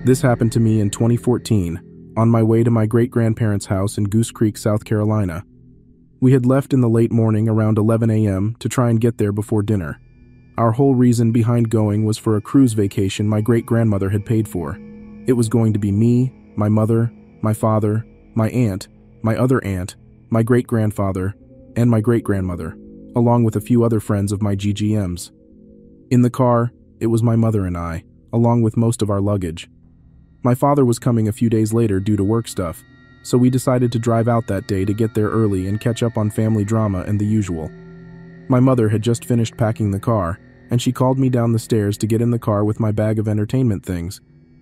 This happened to me in 2014, on my way to my great-grandparents' house in Goose Creek, South Carolina. We had left in the late morning around 11 a.m. to try and get there before dinner. Our whole reason behind going was for a cruise vacation my great-grandmother had paid for. It was going to be me, my mother, my father, my aunt, my other aunt, my great-grandfather, and my great-grandmother, along with a few other friends of my GGMs. In the car, it was my mother and I, along with most of our luggage. My father was coming a few days later due to work stuff, so we decided to drive out that day to get there early and catch up on family drama and the usual. My mother had just finished packing the car, and she called me down the stairs to get in the car with my bag of entertainment things.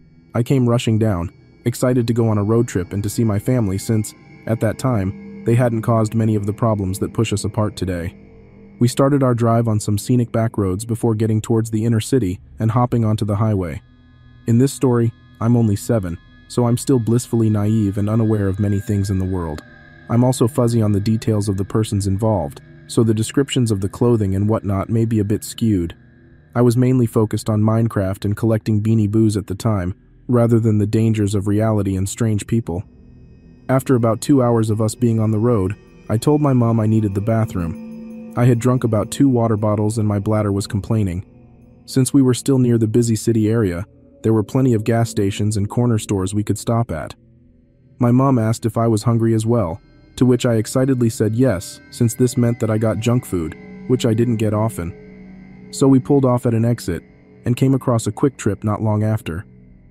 I came rushing down, excited to go on a road trip and to see my family since, at that time, they hadn't caused many of the problems that push us apart today. We started our drive on some scenic back roads before getting towards the inner city and hopping onto the highway. In this story, I'm only 7, so I'm still blissfully naive and unaware of many things in the world. I'm also fuzzy on the details of the persons involved, so the descriptions of the clothing and whatnot may be a bit skewed. I was mainly focused on Minecraft and collecting Beanie Boos at the time, rather than the dangers of reality and strange people. After about 2 hours of us being on the road, I told my mom I needed the bathroom. I had drunk about 2 water bottles and my bladder was complaining. Since we were still near the busy city area, there were plenty of gas stations and corner stores we could stop at. My mom asked if I was hungry as well, to which I excitedly said yes, since this meant that I got junk food, which I didn't get often. So we pulled off at an exit, and came across a Quick Trip not long after.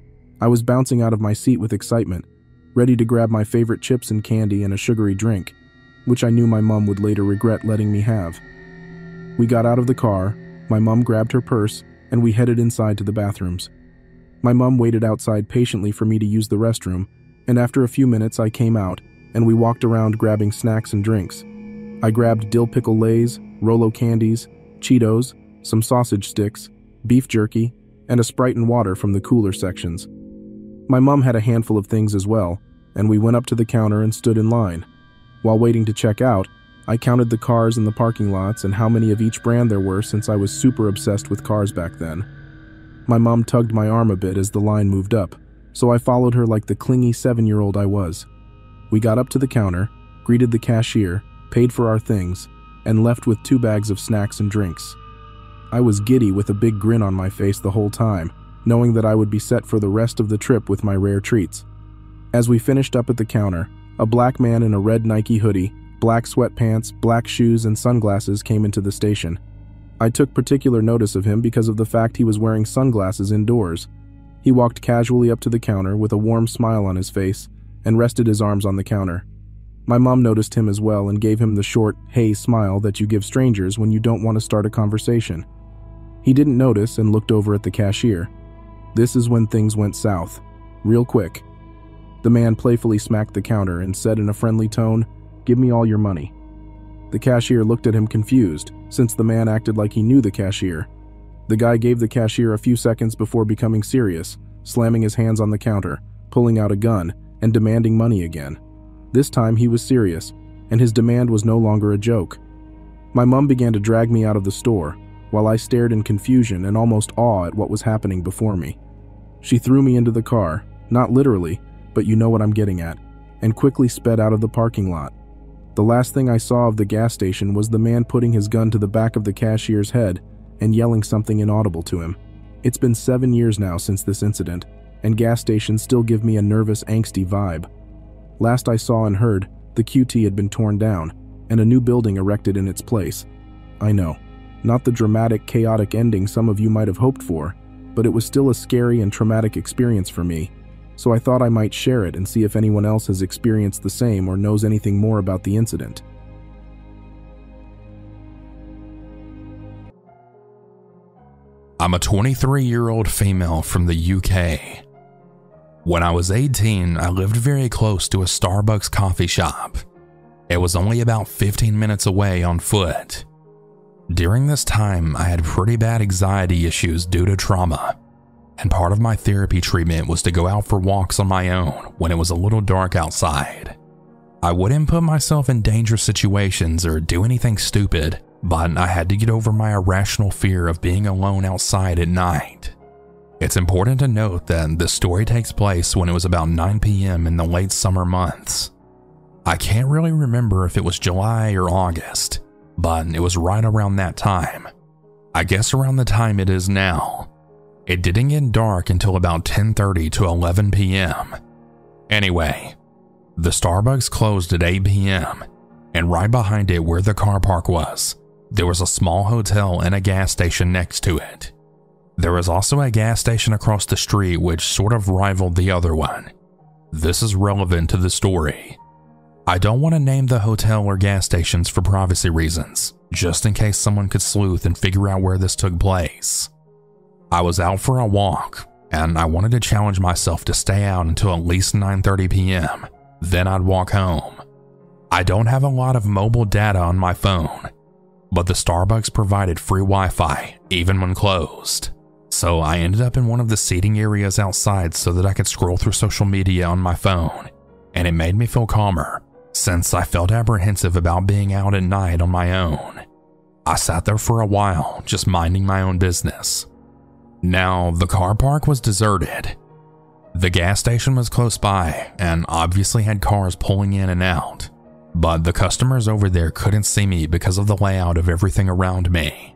I was bouncing out of my seat with excitement, ready to grab my favorite chips and candy and a sugary drink, which I knew my mom would later regret letting me have. We got out of the car, my mom grabbed her purse, and we headed inside to the bathrooms. My mom waited outside patiently for me to use the restroom, and after a few minutes I came out, and we walked around grabbing snacks and drinks. I grabbed dill pickle Lays, Rolo candies, Cheetos, some sausage sticks, beef jerky, and a Sprite and water from the cooler sections. My mom had a handful of things as well, and we went up to the counter and stood in line. While waiting to check out, I counted the cars in the parking lots and how many of each brand there were since I was super obsessed with cars back then. My mom tugged my arm a bit as the line moved up, so I followed her like the clingy 7-year-old I was. We got up to the counter, greeted the cashier, paid for our things, and left with 2 bags of snacks and drinks. I was giddy with a big grin on my face the whole time, knowing that I would be set for the rest of the trip with my rare treats. As we finished up at the counter, a black man in a red Nike hoodie, black sweatpants, black shoes, and sunglasses came into the station. I took particular notice of him because of the fact he was wearing sunglasses indoors. He walked casually up to the counter with a warm smile on his face and rested his arms on the counter. My mom noticed him as well and gave him the short, hey smile that you give strangers when you don't want to start a conversation. He didn't notice and looked over at the cashier. This is when things went south, real quick. The man playfully smacked the counter and said in a friendly tone, "Give me all your money." The cashier looked at him confused, since the man acted like he knew the cashier. The guy gave the cashier a few seconds before becoming serious, slamming his hands on the counter, pulling out a gun, and demanding money again. This time he was serious, and his demand was no longer a joke. My mom began to drag me out of the store, while I stared in confusion and almost awe at what was happening before me. She threw me into the car, not literally, but you know what I'm getting at, and quickly sped out of the parking lot. The last thing I saw of the gas station was the man putting his gun to the back of the cashier's head and yelling something inaudible to him. It's been 7 years now since this incident, and gas stations still give me a nervous, angsty vibe. Last I saw and heard, the QT had been torn down, and a new building erected in its place. I know, not the dramatic, chaotic ending some of you might have hoped for, but it was still a scary and traumatic experience for me, so I thought I might share it and see if anyone else has experienced the same or knows anything more about the incident. I'm a 23-year-old female from the UK. When I was 18, I lived very close to a Starbucks coffee shop. It was only about 15 minutes away on foot. During this time, I had pretty bad anxiety issues due to trauma, and part of my therapy treatment was to go out for walks on my own when it was a little dark outside. I wouldn't put myself in dangerous situations or do anything stupid, but I had to get over my irrational fear of being alone outside at night. It's important to note that this story takes place when it was about 9 p.m. in the late summer months. I can't really remember if it was July or August, but it was right around that time. I guess around the time it is now. It didn't get dark until about 10:30 to 11 p.m. Anyway, the Starbucks closed at 8 p.m., and right behind it where the car park was, there was a small hotel and a gas station next to it. There was also a gas station across the street which sort of rivaled the other one. This is relevant to the story. I don't want to name the hotel or gas stations for privacy reasons, just in case someone could sleuth and figure out where this took place. I was out for a walk, and I wanted to challenge myself to stay out until at least 9:30 p.m., then I'd walk home. I don't have a lot of mobile data on my phone, but the Starbucks provided free Wi-Fi even when closed. So I ended up in one of the seating areas outside so that I could scroll through social media on my phone, and it made me feel calmer since I felt apprehensive about being out at night on my own. I sat there for a while, just minding my own business. Now, the car park was deserted. The gas station was close by and obviously had cars pulling in and out, but the customers over there couldn't see me because of the layout of everything around me.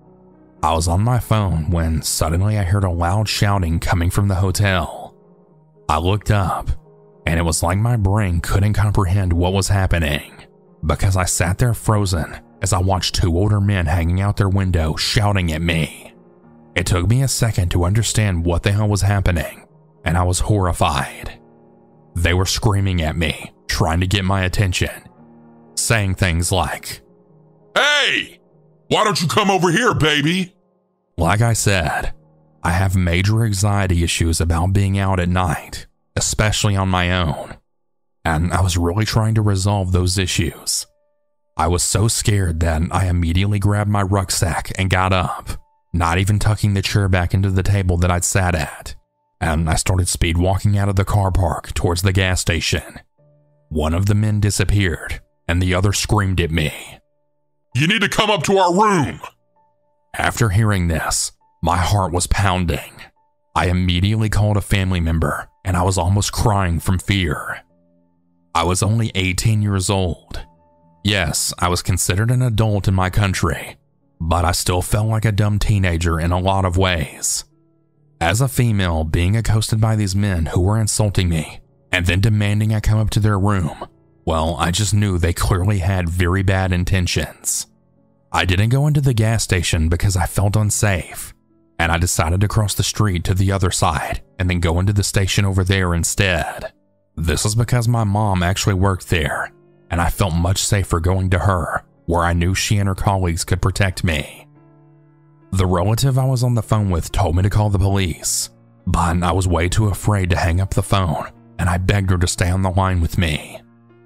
I was on my phone when suddenly I heard a loud shouting coming from the hotel. I looked up, and it was like my brain couldn't comprehend what was happening, because I sat there frozen as I watched two older men hanging out their window shouting at me. It took me a second to understand what the hell was happening, and I was horrified. They were screaming at me, trying to get my attention, saying things like, "Hey, why don't you come over here, baby?" Like I said, I have major anxiety issues about being out at night, especially on my own, and I was really trying to resolve those issues. I was so scared that I immediately grabbed my rucksack and got up, not even tucking the chair back into the table that I'd sat at, and I started speed walking out of the car park towards the gas station. One of the men disappeared, and the other screamed at me, "You need to come up to our room." After hearing this, my heart was pounding. I immediately called a family member, and I was almost crying from fear. I was only 18 years old. Yes, I was considered an adult in my country, but I still felt like a dumb teenager in a lot of ways. As a female, being accosted by these men who were insulting me and then demanding I come up to their room, well, I just knew they clearly had very bad intentions. I didn't go into the gas station because I felt unsafe, and I decided to cross the street to the other side and then go into the station over there instead. This was because my mom actually worked there, and I felt much safer going to her, where I knew she and her colleagues could protect me. The relative I was on the phone with told me to call the police, but I was way too afraid to hang up the phone, and I begged her to stay on the line with me.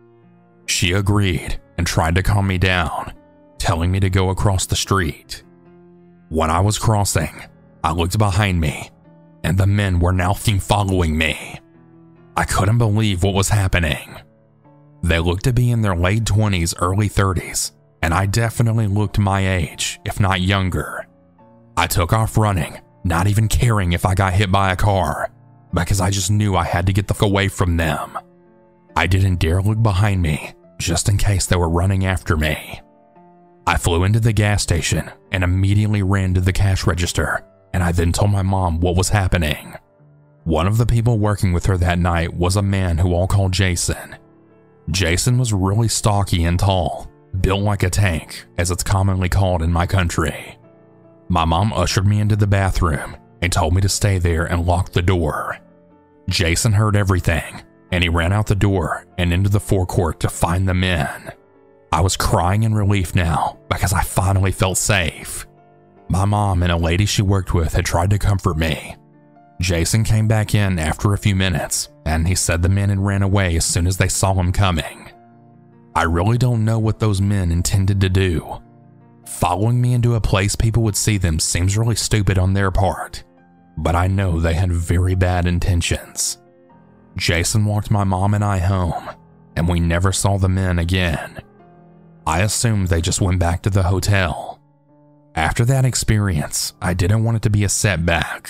She agreed and tried to calm me down, telling me to go across the street. When I was crossing, I looked behind me, and the men were now following me. I couldn't believe what was happening. They looked to be in their late 20s, early 30s, and I definitely looked my age, if not younger. I took off running, not even caring if I got hit by a car, because I just knew I had to get the f away from them. I didn't dare look behind me, just in case they were running after me. I flew into the gas station and immediately ran to the cash register, and I then told my mom what was happening. One of the people working with her that night was a man who I'll call Jason. Jason was really stocky and tall, built like a tank, as it's commonly called in my country. My mom ushered me into the bathroom and told me to stay there and lock the door. Jason heard everything, and he ran out the door and into the forecourt to find the men. I was crying in relief now because I finally felt safe. My mom and a lady she worked with had tried to comfort me. Jason came back in after a few minutes, and he said the men had ran away as soon as they saw him coming. I really don't know what those men intended to do. Following me into a place people would see them seems really stupid on their part, but I know they had very bad intentions. Jason walked my mom and I home, and we never saw the men again. I assumed they just went back to the hotel. After that experience, I didn't want it to be a setback,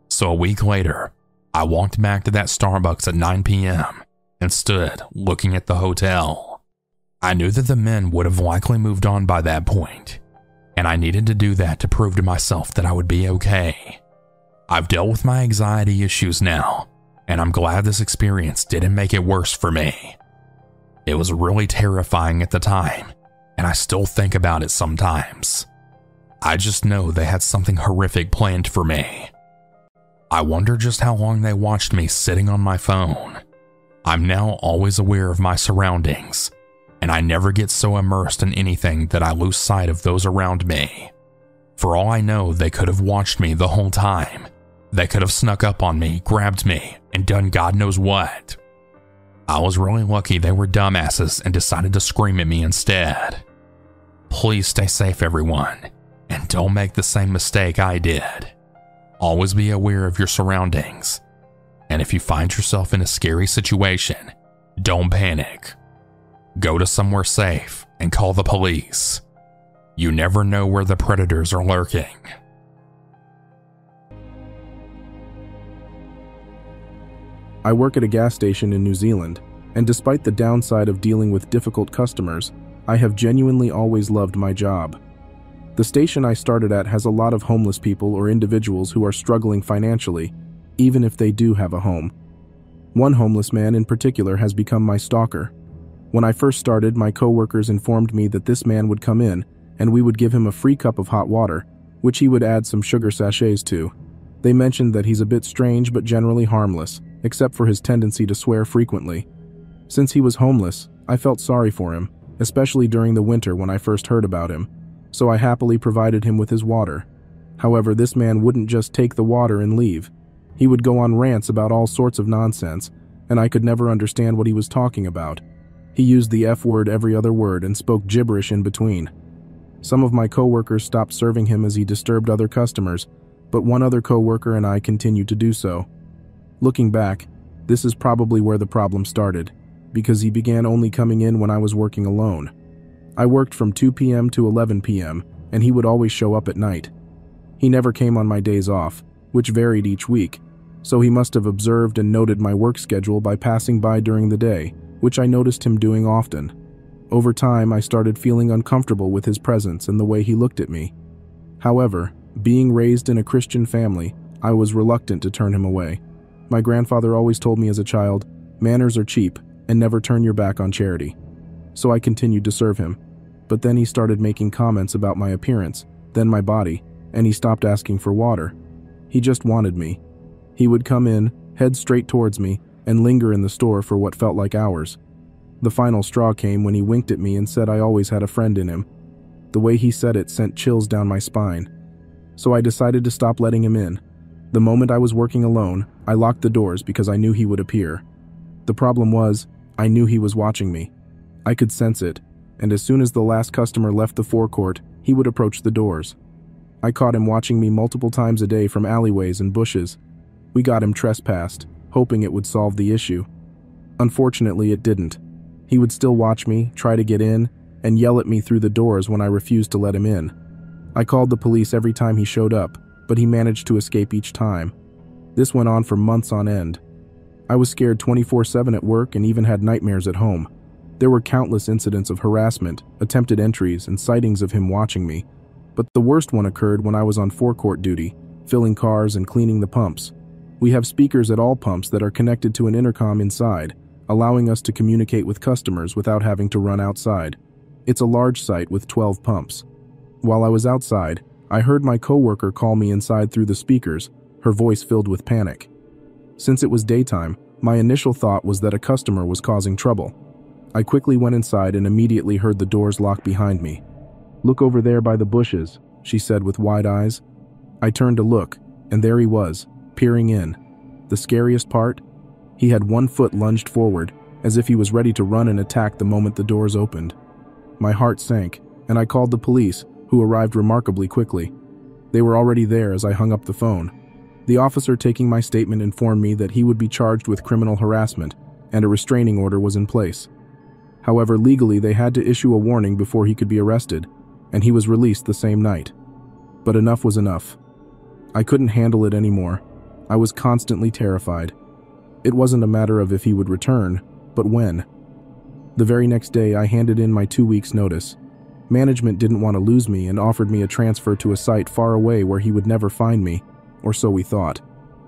So a week later, I walked back to that Starbucks at 9 p.m. and stood looking at the hotel. I knew that the men would have likely moved on by that point, and I needed to do that to prove to myself that I would be okay. I've dealt with my anxiety issues now, and I'm glad this experience didn't make it worse for me. It was really terrifying at the time, and I still think about it sometimes. I just know they had something horrific planned for me. I wonder just how long they watched me sitting on my phone. I'm now always aware of my surroundings, and I never get so immersed in anything that I lose sight of those around me. For all I know, they could have watched me the whole time. They could have snuck up on me, grabbed me, and done God knows what. I was really lucky they were dumbasses and decided to scream at me instead. Please stay safe, everyone, and don't make the same mistake I did. Always be aware of your surroundings, and if you find yourself in a scary situation, don't panic. Go to somewhere safe and call the police. You never know where the predators are lurking. I work at a gas station in New Zealand, and despite the downside of dealing with difficult customers, I have genuinely always loved my job. The station I started at has a lot of homeless people or individuals who are struggling financially, even if they do have a home. One homeless man in particular has become my stalker. When I first started, my coworkers informed me that this man would come in and we would give him a free cup of hot water, which he would add some sugar sachets to. They mentioned that he's a bit strange but generally harmless, except for his tendency to swear frequently. Since he was homeless, I felt sorry for him, especially during the winter when I first heard about him, so I happily provided him with his water. However, this man wouldn't just take the water and leave. He would go on rants about all sorts of nonsense, and I could never understand what he was talking about. He used the F word every other word and spoke gibberish in between. Some of my coworkers stopped serving him as he disturbed other customers, but one other coworker and I continued to do so. Looking back, this is probably where the problem started, because he began only coming in when I was working alone. I worked from 2 p.m. to 11 p.m., and he would always show up at night. He never came on my days off, which varied each week, so he must have observed and noted my work schedule by passing by during the day, which I noticed him doing often. Over time, I started feeling uncomfortable with his presence and the way he looked at me. However, being raised in a Christian family, I was reluctant to turn him away. My grandfather always told me as a child, "Manners are cheap, and never turn your back on charity." So I continued to serve him. But then he started making comments about my appearance, then my body, and he stopped asking for water. He just wanted me. He would come in, head straight towards me, and linger in the store for what felt like hours. The final straw came when he winked at me and said I always had a friend in him. The way he said it sent chills down my spine. So I decided to stop letting him in. The moment I was working alone, I locked the doors because I knew he would appear. The problem was, I knew he was watching me. I could sense it, and as soon as the last customer left the forecourt, he would approach the doors. I caught him watching me multiple times a day from alleyways and bushes. We got him trespassed, hoping it would solve the issue. Unfortunately, it didn't. He would still watch me, try to get in, and yell at me through the doors when I refused to let him in. I called the police every time he showed up, but he managed to escape each time. This went on for months on end. I was scared 24/7 at work and even had nightmares at home. There were countless incidents of harassment, attempted entries, and sightings of him watching me. But the worst one occurred when I was on forecourt duty, filling cars and cleaning the pumps. We have speakers at all pumps that are connected to an intercom inside, allowing us to communicate with customers without having to run outside. It's a large site with 12 pumps. While I was outside, I heard my coworker call me inside through the speakers, her voice filled with panic. Since it was daytime, my initial thought was that a customer was causing trouble. I quickly went inside and immediately heard the doors lock behind me. "Look over there by the bushes," she said with wide eyes. I turned to look, and there he was, peering in. The scariest part? He had one foot lunged forward, as if he was ready to run and attack the moment the doors opened. My heart sank, and I called the police, who arrived remarkably quickly. They were already there as I hung up the phone. The officer taking my statement informed me that he would be charged with criminal harassment, and a restraining order was in place. However, legally they had to issue a warning before he could be arrested, and he was released the same night. But enough was enough. I couldn't handle it anymore. I was constantly terrified. It wasn't a matter of if he would return, but when. The very next day, I handed in my 2 weeks' notice. Management didn't want to lose me and offered me a transfer to a site far away where he would never find me, or so we thought.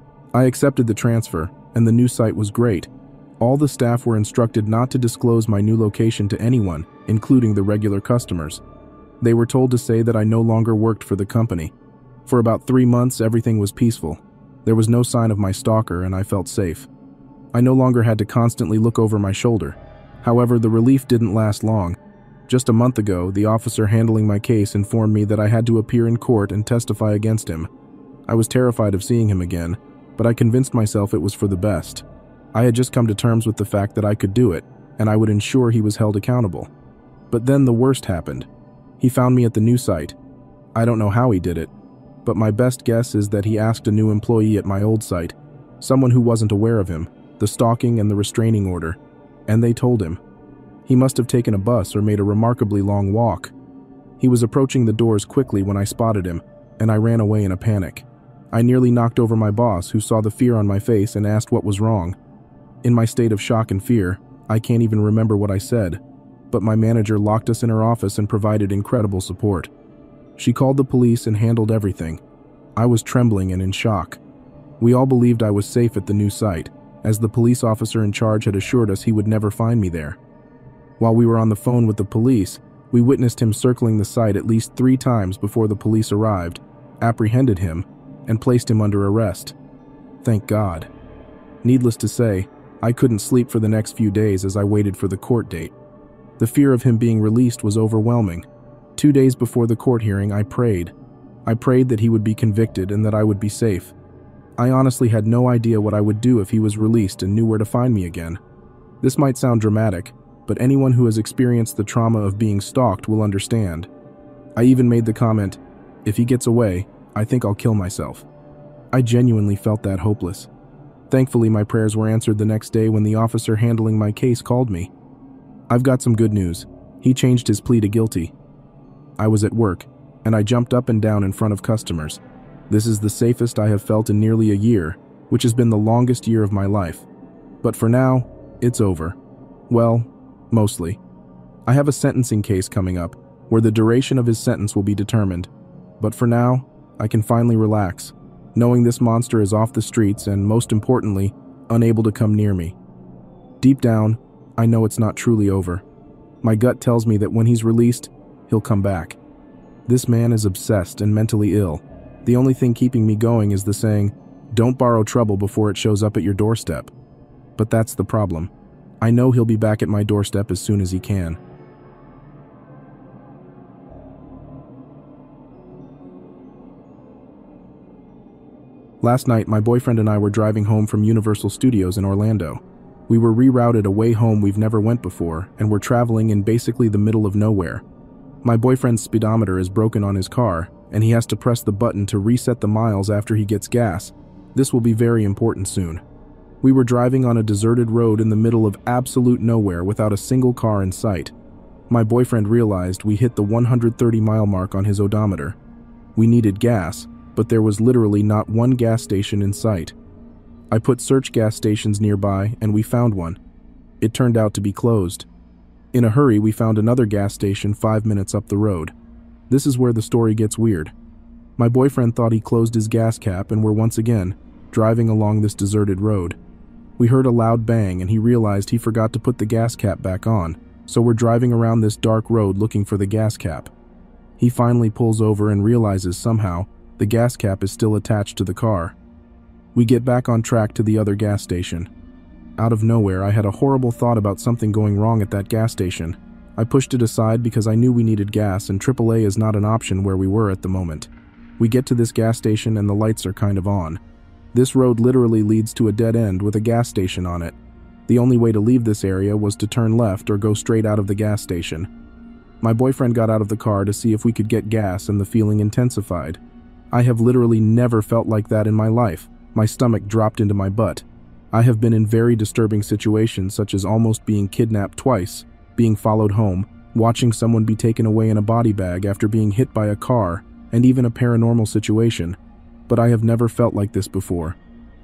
I accepted the transfer, and the new site was great. All the staff were instructed not to disclose my new location to anyone, including the regular customers. They were told to say that I no longer worked for the company. For about 3 months, everything was peaceful. There was no sign of my stalker, and I felt safe. I no longer had to constantly look over my shoulder. However, the relief didn't last long. Just a month ago, the officer handling my case informed me that I had to appear in court and testify against him. I was terrified of seeing him again, but I convinced myself it was for the best. I had just come to terms with the fact that I could do it, and I would ensure he was held accountable. But then the worst happened. He found me at the new site. I don't know how he did it, but my best guess is that he asked a new employee at my old site, someone who wasn't aware of him, the stalking and the restraining order, and they told him. He must have taken a bus or made a remarkably long walk. He was approaching the doors quickly when I spotted him, and I ran away in a panic. I nearly knocked over my boss, who saw the fear on my face and asked what was wrong. In my state of shock and fear, I can't even remember what I said, but my manager locked us in her office and provided incredible support. She called the police and handled everything. I was trembling and in shock. We all believed I was safe at the new site, as the police officer in charge had assured us he would never find me there. While we were on the phone with the police, we witnessed him circling the site at least 3 times before the police arrived, apprehended him, and placed him under arrest. Thank God. Needless to say, I couldn't sleep for the next few days as I waited for the court date. The fear of him being released was overwhelming. 2 days before the court hearing, I prayed. I prayed that he would be convicted and that I would be safe. I honestly had no idea what I would do if he was released and knew where to find me again. This might sound dramatic, but anyone who has experienced the trauma of being stalked will understand. I even made the comment, "If he gets away, I think I'll kill myself." I genuinely felt that hopeless. Thankfully, my prayers were answered the next day when the officer handling my case called me. I've got some good news. He changed his plea to guilty. I was at work, and I jumped up and down in front of customers. This is the safest I have felt in nearly a year, which has been the longest year of my life. But for now, it's over. Well, mostly. I have a sentencing case coming up, where the duration of his sentence will be determined. But for now, I can finally relax, knowing this monster is off the streets and, most importantly, unable to come near me. Deep down, I know it's not truly over. My gut tells me that when he's released, he'll come back. This man is obsessed and mentally ill. The only thing keeping me going is the saying, "Don't borrow trouble before it shows up at your doorstep." But that's the problem. I know he'll be back at my doorstep as soon as he can. Last night, my boyfriend and I were driving home from Universal Studios in Orlando. We were rerouted a way home we've never went before, and we're traveling in basically the middle of nowhere. My boyfriend's speedometer is broken on his car, and he has to press the button to reset the miles after he gets gas. This will be very important soon. We were driving on a deserted road in the middle of absolute nowhere without a single car in sight. My boyfriend realized we hit the 130-mile mark on his odometer. We needed gas, but there was literally not one gas station in sight. I put search gas stations nearby, and we found one. It turned out to be closed. In a hurry, we found another gas station 5 minutes up the road. This is where the story gets weird. My boyfriend thought he closed his gas cap and we're once again driving along this deserted road. We heard a loud bang and he realized he forgot to put the gas cap back on, so we're driving around this dark road looking for the gas cap. He finally pulls over and realizes somehow the gas cap is still attached to the car. We get back on track to the other gas station. Out of nowhere, I had a horrible thought about something going wrong at that gas station. I pushed it aside because I knew we needed gas and AAA is not an option where we were at the moment. We get to this gas station and the lights are kind of on. This road literally leads to a dead end with a gas station on it. The only way to leave this area was to turn left or go straight out of the gas station. My boyfriend got out of the car to see if we could get gas and the feeling intensified. I have literally never felt like that in my life. My stomach dropped into my butt. I have been in very disturbing situations such as almost being kidnapped twice, being followed home, watching someone be taken away in a body bag after being hit by a car, and even a paranormal situation. But I have never felt like this before.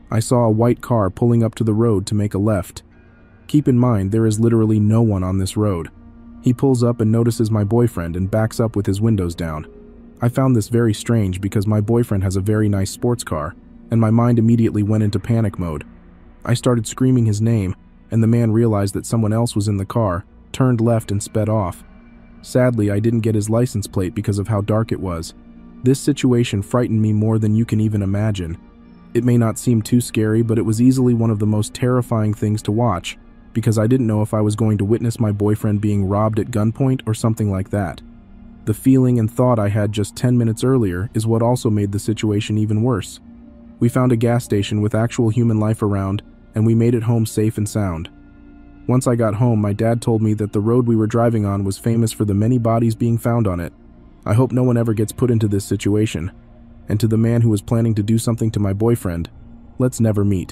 I saw a white car pulling up to the road to make a left. Keep in mind, there is literally no one on this road. He pulls up and notices my boyfriend and backs up with his windows down. I found this very strange because my boyfriend has a very nice sports car, and my mind immediately went into panic mode. I started screaming his name, and the man realized that someone else was in the car, turned left and sped off. Sadly, I didn't get his license plate because of how dark it was. This situation frightened me more than you can even imagine. It may not seem too scary, but it was easily one of the most terrifying things to watch, because I didn't know if I was going to witness my boyfriend being robbed at gunpoint or something like that. The feeling and thought I had just 10 minutes earlier is what also made the situation even worse. We found a gas station with actual human life around, and we made it home safe and sound. Once I got home, my dad told me that the road we were driving on was famous for the many bodies being found on it. I hope no one ever gets put into this situation. And to the man who was planning to do something to my boyfriend, let's never meet.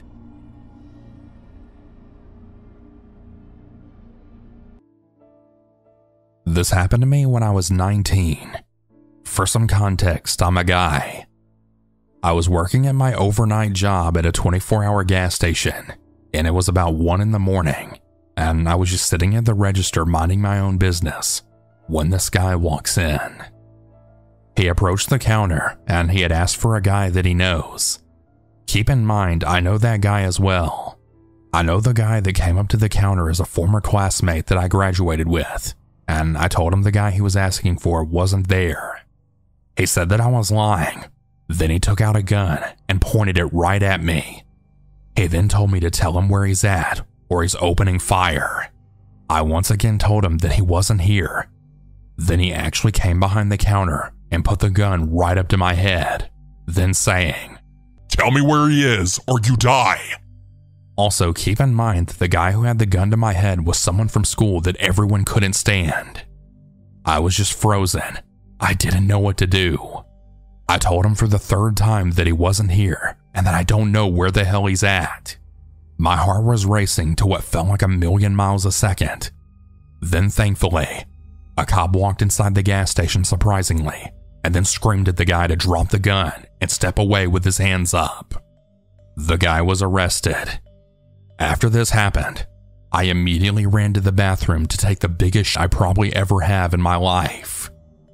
This happened to me when I was 19. For some context, I'm a guy. I was working at my overnight job at a 24-hour gas station, and it was about 1 in the morning, and I was just sitting at the register minding my own business when this guy walks in. He approached the counter, and he had asked for a guy that he knows. Keep in mind, I know that guy as well. I know the guy that came up to the counter as a former classmate that I graduated with, and I told him the guy he was asking for wasn't there. He said that I was lying. Then he took out a gun and pointed it right at me. He then told me to tell him where he's at, or he's opening fire. I once again told him that he wasn't here. Then he actually came behind the counter and put the gun right up to my head, then saying, "Tell me where he is, or you die." Also, keep in mind that the guy who had the gun to my head was someone from school that everyone couldn't stand. I was just frozen. I didn't know what to do. I told him for the 3rd time that he wasn't here and that I don't know where the hell he's at. My heart was racing to what felt like 1,000,000 miles a second. Then thankfully, a cop walked inside the gas station surprisingly, and then screamed at the guy to drop the gun and step away with his hands up. The guy was arrested. After this happened, I immediately ran to the bathroom to take the biggest shit I probably ever have in my life.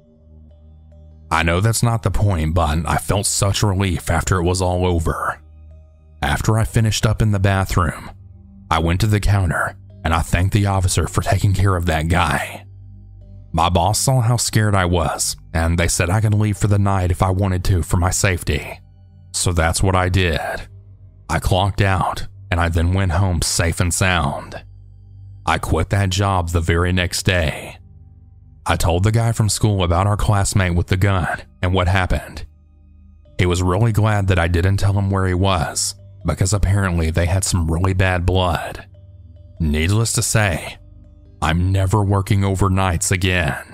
I know that's not the point, but I felt such relief after it was all over. After I finished up in the bathroom, I went to the counter and I thanked the officer for taking care of that guy. My boss saw how scared I was, and they said I could leave for the night if I wanted to for my safety. So that's what I did. I clocked out, and I then went home safe and sound. I quit that job the very next day. I told the guy from school about our classmate with the gun and what happened. He was really glad that I didn't tell him where he was, because apparently they had some really bad blood. Needless to say, I'm never working overnights again.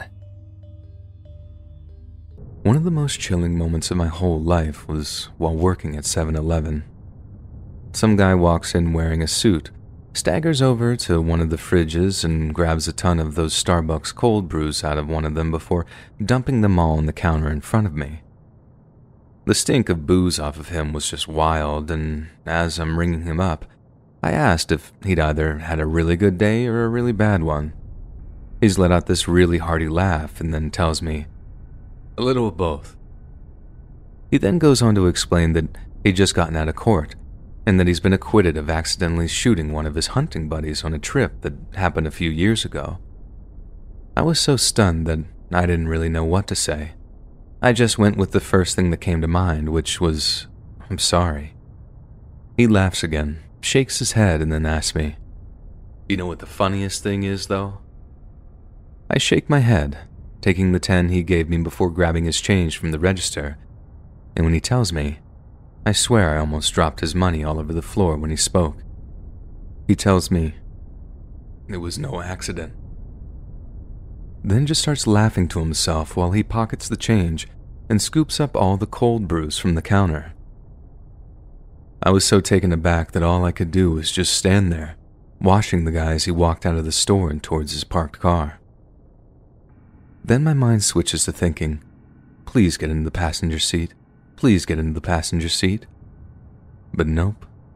One of the most chilling moments of my whole life was while working at 7-Eleven. Some guy walks in wearing a suit, staggers over to one of the fridges and grabs a ton of those Starbucks cold brews out of one of them before dumping them all on the counter in front of me. The stink of booze off of him was just wild, and as I'm ringing him up, I asked if he'd either had a really good day or a really bad one. He's let out this really hearty laugh and then tells me, "A little of both." He then goes on to explain that he'd just gotten out of court, and that he's been acquitted of accidentally shooting one of his hunting buddies on a trip that happened a few years ago. I was so stunned that I didn't really know what to say. I just went with the first thing that came to mind, which was, "I'm sorry." He laughs again, shakes his head, and then asks me, "You know what the funniest thing is, though?" I shake my head, taking the 10 he gave me before grabbing his change from the register, and when he tells me, I swear I almost dropped his money all over the floor when he spoke. He tells me, "It was no accident." Then just starts laughing to himself while he pockets the change and scoops up all the cold brews from the counter. I was so taken aback that all I could do was just stand there, watching the guy as he walked out of the store and towards his parked car. Then my mind switches to thinking, please get into the passenger seat. Please get into the passenger seat. But nope,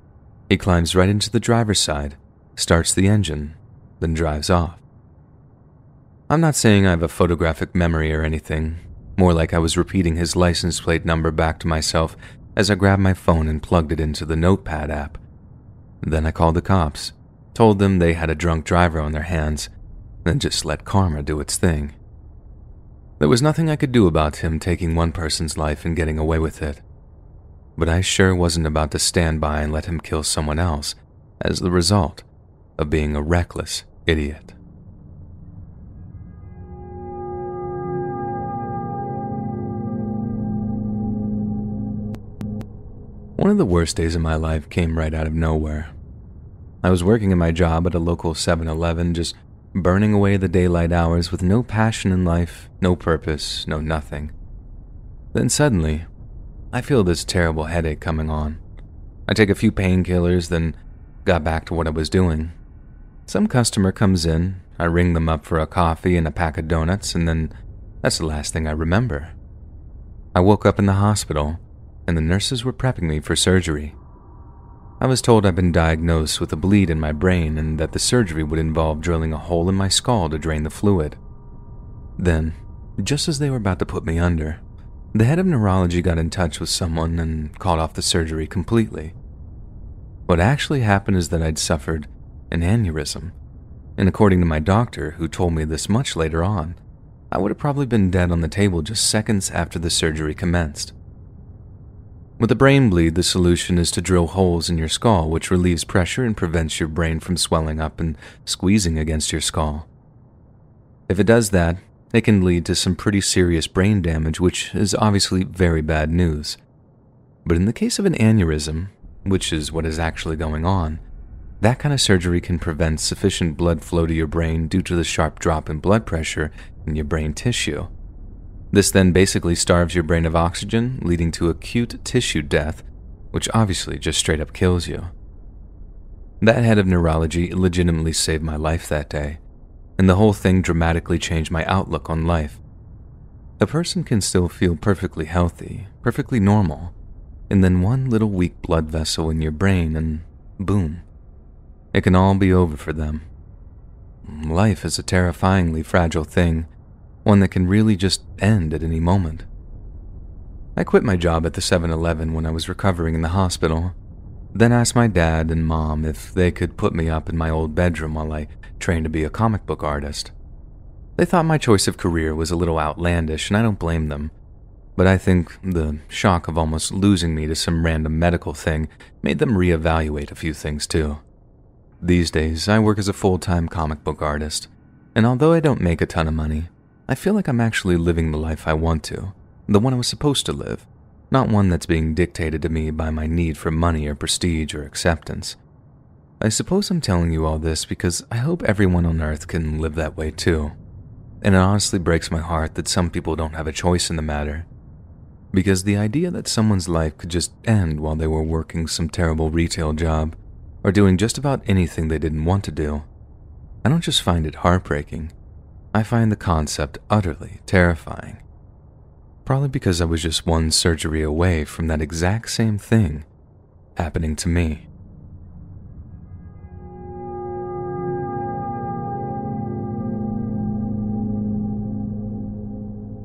He climbs right into the driver's side, starts the engine, then drives off. I'm not saying I have a photographic memory or anything, more like I was repeating his license plate number back to myself as I grabbed my phone and plugged it into the Notepad app. Then I called the cops, told them they had a drunk driver on their hands, then just let karma do its thing. There was nothing I could do about him taking one person's life and getting away with it. But I sure wasn't about to stand by and let him kill someone else as the result of being a reckless idiot. One of the worst days of my life came right out of nowhere. I was working in my job at a local 7-Eleven, just burning away the daylight hours with no passion in life, no purpose, no nothing. Then suddenly, I feel this terrible headache coming on. I take a few painkillers, then got back to what I was doing. Some customer comes in, I ring them up for a coffee and a pack of donuts, and then that's the last thing I remember. I woke up in the hospital, and the nurses were prepping me for surgery. I was told I'd been diagnosed with a bleed in my brain and that the surgery would involve drilling a hole in my skull to drain the fluid. Then, just as they were about to put me under, the head of neurology got in touch with someone and called off the surgery completely. What actually happened is that I'd suffered an aneurysm, and according to my doctor, who told me this much later on, I would have probably been dead on the table just seconds after the surgery commenced. With a brain bleed, the solution is to drill holes in your skull, which relieves pressure and prevents your brain from swelling up and squeezing against your skull. If it does that, it can lead to some pretty serious brain damage, which is obviously very bad news. But in the case of an aneurysm, which is what is actually going on, that kind of surgery can prevent sufficient blood flow to your brain due to the sharp drop in blood pressure in your brain tissue. This then basically starves your brain of oxygen, leading to acute tissue death, which obviously just straight up kills you. That head of neurology legitimately saved my life that day, and the whole thing dramatically changed my outlook on life. A person can still feel perfectly healthy, perfectly normal, and then one little weak blood vessel in your brain and boom, it can all be over for them. Life is a terrifyingly fragile thing, one that can really just end at any moment. I quit my job at the 7-Eleven when I was recovering in the hospital, then asked my dad and mom if they could put me up in my old bedroom while I trained to be a comic book artist. They thought my choice of career was a little outlandish, and I don't blame them, but I think the shock of almost losing me to some random medical thing made them reevaluate a few things too. These days, I work as a full-time comic book artist, and although I don't make a ton of money, I feel like I'm actually living the life I want to, the one I was supposed to live, not one that's being dictated to me by my need for money or prestige or acceptance. I suppose I'm telling you all this because I hope everyone on Earth can live that way too, and it honestly breaks my heart that some people don't have a choice in the matter, because the idea that someone's life could just end while they were working some terrible retail job or doing just about anything they didn't want to do, I don't just find it heartbreaking, I find the concept utterly terrifying. Probably because I was just one surgery away from that exact same thing happening to me.